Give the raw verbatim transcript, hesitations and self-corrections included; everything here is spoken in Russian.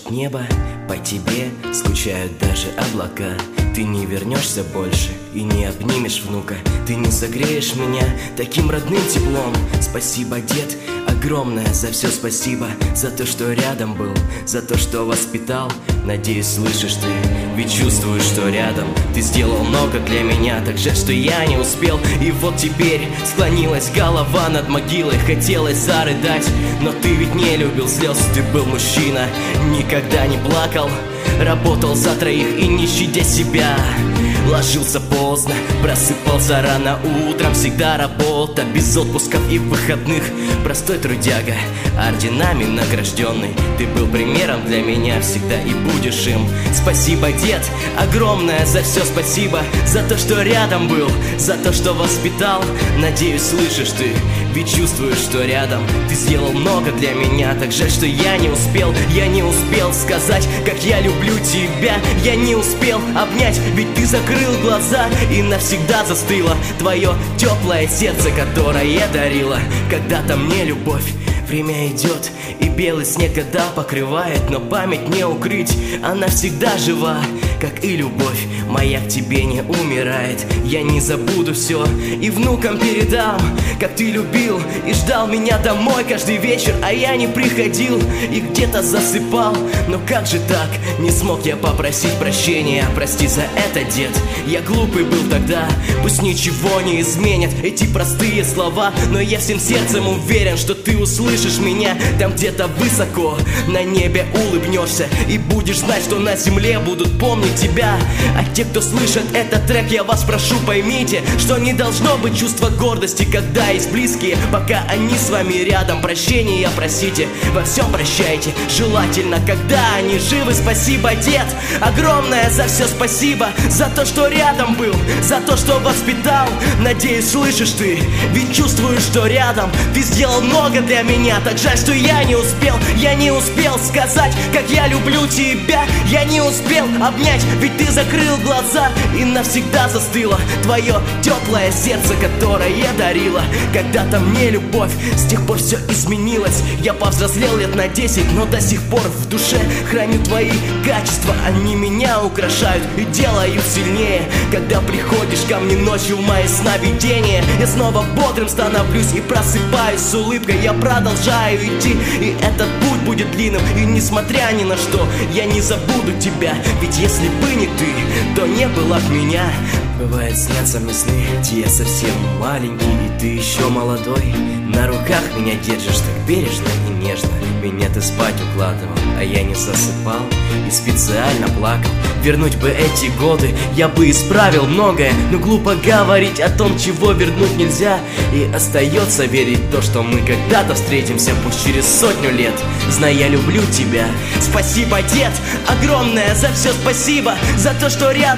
плачет небо, по тебе скучают даже облака. Ты не вернешься больше и не обнимешь внука. Ты не согреешь меня таким родным теплом. Спасибо, дед, огромное за все спасибо. За то, что рядом был, за то, что воспитал. Надеюсь, слышишь ты, ведь чувствую, что рядом. Ты сделал много для меня, так жаль, что я не успел. И вот теперь склонилась голова над могилой. Хотелось зарыдать, но ты ведь не любил слез. Ты был мужчина, никогда не плакал. Работал за троих и не щадя себя. Ложился поздно, просыпался рано утром. Всегда работа, без отпусков и выходных. Простой трудяга, орденами награжденный. Ты был примером для меня всегда и будешь им. Спасибо, дед, огромное за все спасибо. За то, что рядом был, за то, что воспитал. Надеюсь, слышишь ты, ведь чувствую, что рядом. Ты сделал много для меня, так жаль, что я не успел. Я не успел сказать, как я люблю тебя. Я не успел обнять, ведь ты закрыл глаза и навсегда застыло твое теплое сердце, которое дарило когда-то мне любовь. Время идет, и белый снег года покрывает, но память не укрыть, она всегда жива, как и любовь моя к тебе не умирает. Я не забуду все и внукам передам, как ты любил и ждал меня домой каждый вечер, а я не приходил и где-то засыпал. Но как же так, не смог я попросить прощения. Прости за это, дед, я глупый был тогда. Пусть ничего не изменят эти простые слова, но я всем сердцем уверен, что ты услышишь меня. Там где-то высоко на небе улыбнешься и будешь знать, что на земле будут помнить тебя. А те, кто слышит этот трек, я вас прошу, поймите, что не должно быть чувства гордости, когда есть близкие, пока они с вами рядом. Прощения просите, во всем прощайте, желательно, когда они живы. Спасибо, дед, огромное за все спасибо. За то, что рядом был, за то, что воспитал. Надеюсь, слышишь ты, ведь чувствую, что рядом. Ты сделал много для меня, так жаль, что я не успел. Я не успел сказать, как я люблю тебя. Я не успел обнять, ведь ты закрыл глаза и навсегда застыло твое теплое сердце, которое дарило когда-то мне любовь. С тех пор все изменилось, я повзрослел лет на десять, но до сих пор в душе храню твои качества. Они меня украшают и делают сильнее. Когда приходишь ко мне ночью в мои сновидения, я снова бодрым становлюсь и просыпаюсь с улыбкой. Я продолжаю идти, и этот путь будет длинным. И несмотря ни на что, я не забуду тебя. Ведь если бы не ты, то не было б меня. Бывает, снятся мне сны, где я совсем маленький, и ты еще молодой. На руках меня держишь так бережно и нежно. Меня ты спать укладывал, а я не засыпал и специально плакал. Вернуть бы эти годы, я бы исправил многое, но глупо говорить о том, чего вернуть нельзя. И остается верить в то, что мы когда-то встретимся, пусть через сотню лет. Знай, я люблю тебя. Спасибо, дед, огромное за все спасибо. За то, что рядом.